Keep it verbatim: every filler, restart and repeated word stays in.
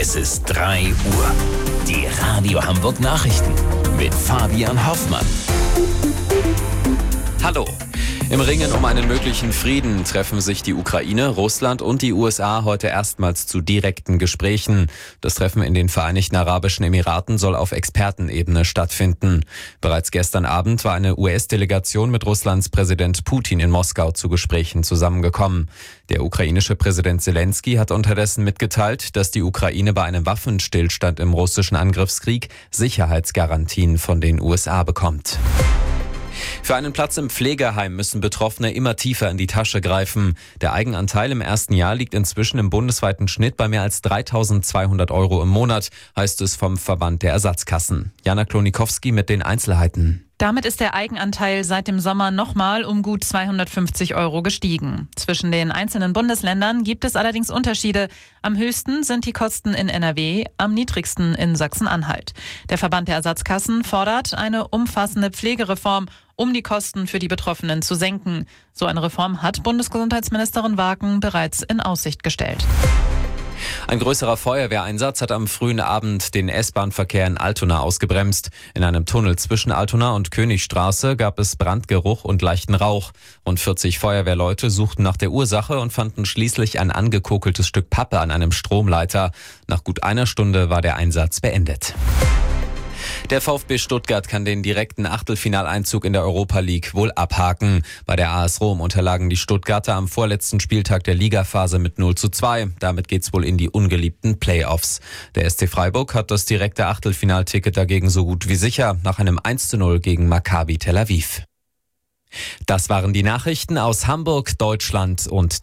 Es ist drei Uhr. Die Radio Hamburg Nachrichten mit Fabian Hoffmann. Hallo. Im Ringen um einen möglichen Frieden treffen sich die Ukraine, Russland und die U S A heute erstmals zu direkten Gesprächen. Das Treffen in den Vereinigten Arabischen Emiraten soll auf Expertenebene stattfinden. Bereits gestern Abend war eine U S-Delegation mit Russlands Präsident Putin in Moskau zu Gesprächen zusammengekommen. Der ukrainische Präsident Zelensky hat unterdessen mitgeteilt, dass die Ukraine bei einem Waffenstillstand im russischen Angriffskrieg Sicherheitsgarantien von den U S A bekommt. Für einen Platz im Pflegeheim müssen Betroffene immer tiefer in die Tasche greifen. Der Eigenanteil im ersten Jahr liegt inzwischen im bundesweiten Schnitt bei mehr als dreitausendzweihundert Euro im Monat, heißt es vom Verband der Ersatzkassen. Jana Klonikowski mit den Einzelheiten. Damit ist der Eigenanteil seit dem Sommer nochmal um gut zweihundertfünfzig Euro gestiegen. Zwischen den einzelnen Bundesländern gibt es allerdings Unterschiede. Am höchsten sind die Kosten in N R W, am niedrigsten in Sachsen-Anhalt. Der Verband der Ersatzkassen fordert eine umfassende Pflegereform, um die Kosten für die Betroffenen zu senken. So eine Reform hat Bundesgesundheitsministerin Waken bereits in Aussicht gestellt. Ein größerer Feuerwehreinsatz hat am frühen Abend den S-Bahn-Verkehr in Altona ausgebremst. In einem Tunnel zwischen Altona und Königstraße gab es Brandgeruch und leichten Rauch. Rund vierzig Feuerwehrleute suchten nach der Ursache und fanden schließlich ein angekokeltes Stück Pappe an einem Stromleiter. Nach gut einer Stunde war der Einsatz beendet. Der VfB Stuttgart kann den direkten Achtelfinaleinzug in der Europa League wohl abhaken. Bei der A S Rom unterlagen die Stuttgarter am vorletzten Spieltag der Ligaphase mit null zu zwei. Damit geht's wohl in die ungeliebten Playoffs. Der S C Freiburg hat das direkte Achtelfinalticket dagegen so gut wie sicher nach einem eins zu null gegen Maccabi Tel Aviv. Das waren die Nachrichten aus Hamburg, Deutschland und